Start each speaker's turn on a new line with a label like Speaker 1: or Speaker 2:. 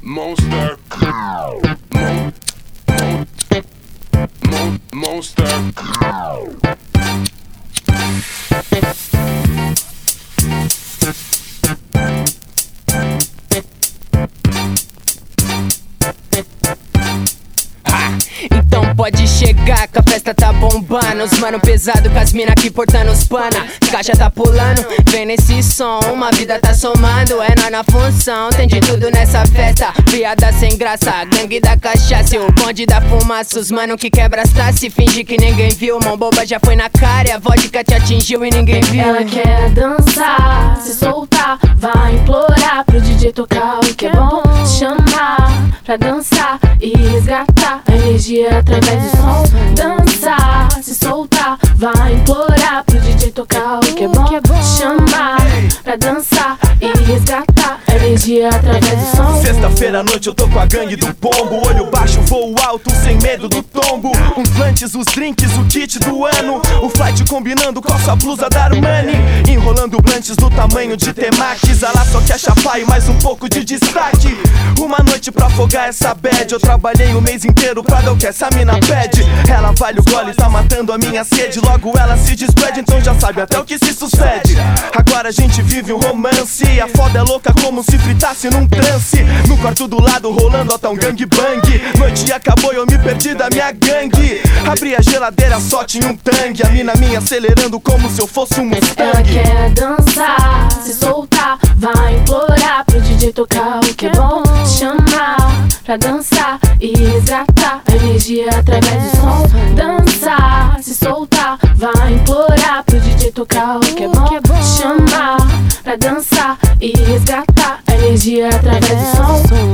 Speaker 1: Monster. Monster.
Speaker 2: Então pode chegar que a festa tá bombando. Os mano pesado com as mina aqui portando os pana. Caixa tá pulando, vem nesse som. Uma vida tá somando, é nós na função. Tem de tudo nessa festa, piada sem graça, gangue da cachaça e o bonde da fumaça. Os mano que quebra as taças, finge que ninguém viu. Mão boba já foi na cara e a vodka te atingiu e ninguém viu.
Speaker 3: Ela quer dançar, se soltar, vai implorar pro DJ tocar o que é bom. Chamar pra dançar e resgatar a energia através do som. Dançar, se soltar, vai implorar pro DJ tocar o que é bom. Chamar pra dançar e resgatar a energia através do som.
Speaker 4: Sexta-feira à noite eu tô com a gangue do pombo. Olho baixo, voo alto, sem medo do tombo. Uns blunts, os drinks, o kit do ano. O flight combinando com a sua blusa da Armani. Enrolando blunts do tamanho de temax. Ela só quer chapar e mais um pouco de destaque. Uma noite pra afogar essa bad. Eu trabalhei o mês inteiro pra dar o que essa mina pede. Ela vale o gole, tá matando a minha sede. Logo ela se despede, então já sabe até o que se sucede. Agora a gente vive um romance. A foda é louca como se fritasse num trance. No quarto do lado rolando até um gangbang. Noite acabou e eu me perdi da minha gangue. Abri a geladeira, só tinha um tangue. A mina minha acelerando como se eu fosse um Mustang.
Speaker 3: Ela quer dançar, se soltar, vai implorar pro DJ tocar o que é bom. Chamar pra dançar e resgatar a energia através do som. Dançar, se soltar, vai implorar pro DJ tocar o que é bom. Chamar pra dançar e resgatar a energia através do som.